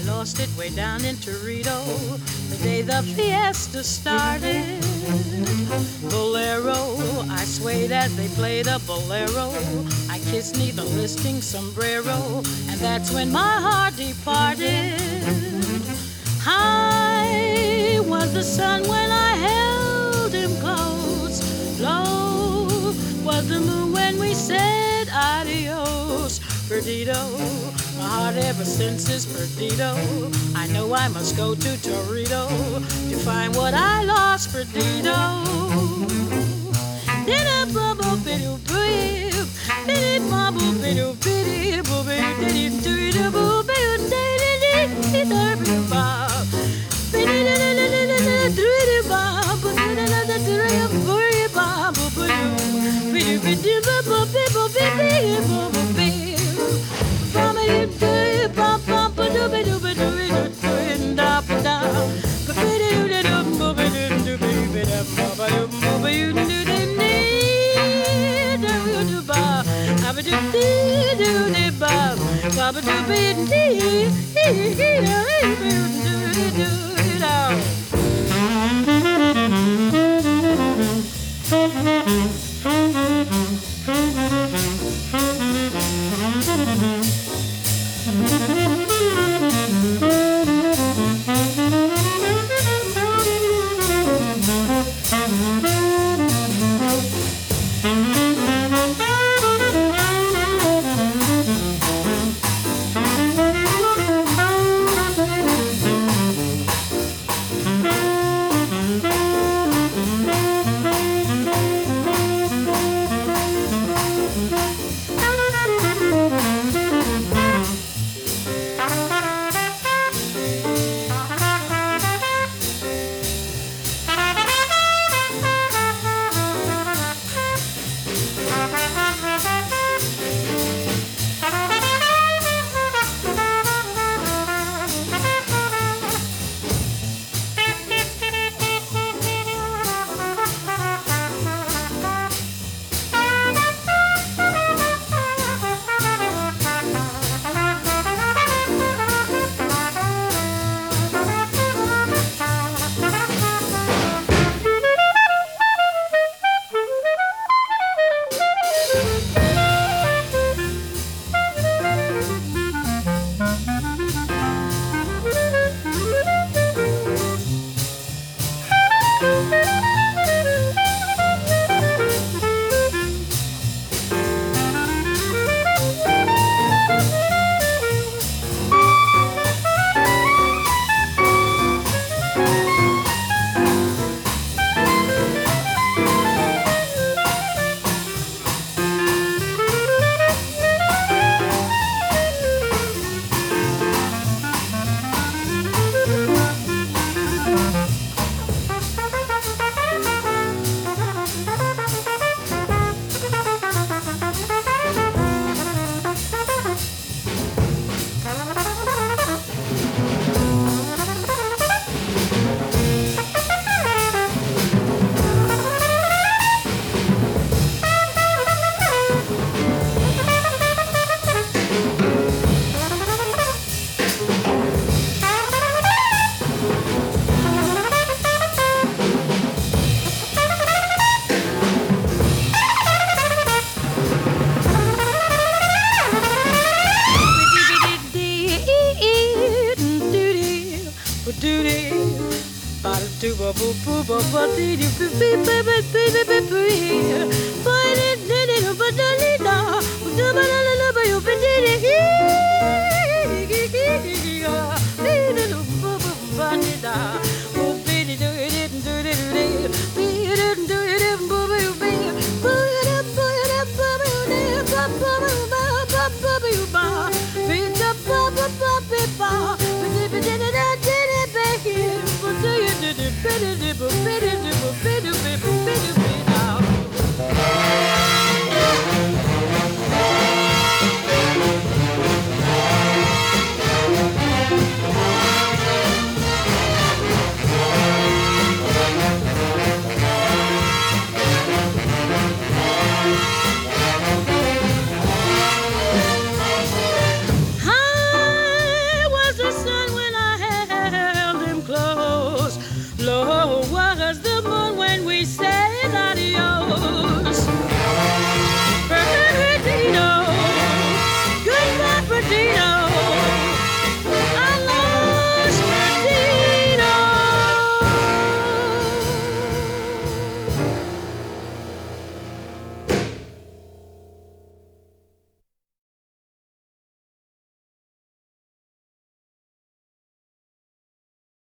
I lost it way down in Torito the day the fiesta started. Bolero, I swayed as they played a bolero. I kissed neath a listing sombrero, and that's when my heart departed. High was the sun when I held him close. Low was the moon when we said adios. Perdido, my heart ever since is perdido. I know I must go to Torito to find what I lost, perdido. Diddy bubble bidoo boo, biddy bubble bidoo biddy boo biddy diddy boo biddy diddy diddy bob, biddy diddy bob, diddy bob biddy biddy biddy bubble biddy biddy bubble biddy.